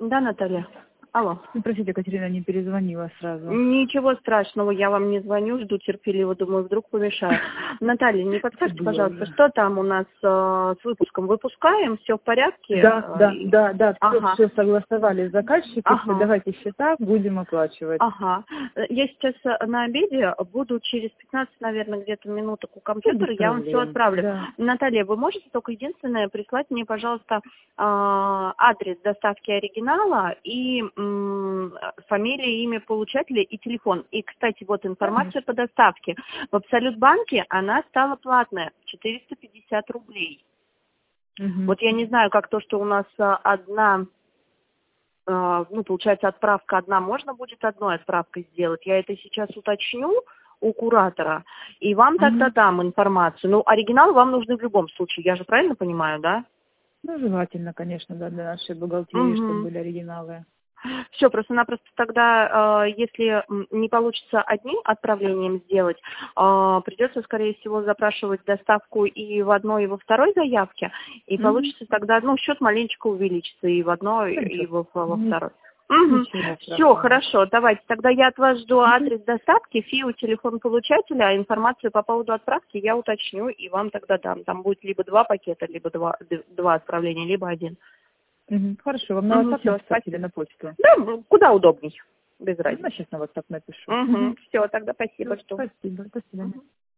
Да, Наталья. Алло. Ну, простите, Екатерина не перезвонила сразу. Ничего страшного, я вам не звоню, жду терпеливо, думаю, вдруг помешаю. Наталья, не подскажете, пожалуйста, что там у нас с выпуском? Выпускаем, все в порядке? Да, Ага. все согласовали с заказчиком, Ага. давайте счета, будем оплачивать. Ага. Я сейчас на обеде, буду через 15, наверное, где-то минуток у компьютера, Без я вам все проблем, отправлю. да. Наталья, вы можете только единственное прислать мне, пожалуйста, адрес доставки оригинала и фамилия, имя получателя и телефон. И, кстати, вот информация по доставке. В Абсолют-банке она стала платная, 450 рублей. Мгм. Вот я не знаю, как то, что у нас одна... получается, отправка одна, можно будет одной отправкой сделать. Я это сейчас уточню у куратора, и вам тогда дам информацию. Ну, оригинал вам нужны в любом случае, я же правильно понимаю, да? Ну, желательно, конечно, да, для нашей бухгалтерии, чтобы были оригиналы. Все, просто-напросто тогда, если не получится одним отправлением сделать, придется, скорее всего, запрашивать доставку и в одной, и во второй заявке, и получится тогда, счет маленечко увеличится и в одной, и во второй. Все, хорошо, давайте. Тогда я от вас жду адрес доставки, ФИО, телефон получателя, а информацию по поводу отправки я уточню и вам тогда дам. Там будет либо 2 пакета, либо два отправления, либо один. Хорошо, вам на WhatsApp Всё, написать или на почту? Да, куда удобней, без разницы. Я сейчас на WhatsApp напишу. Все, тогда спасибо, что. Спасибо, до свидания.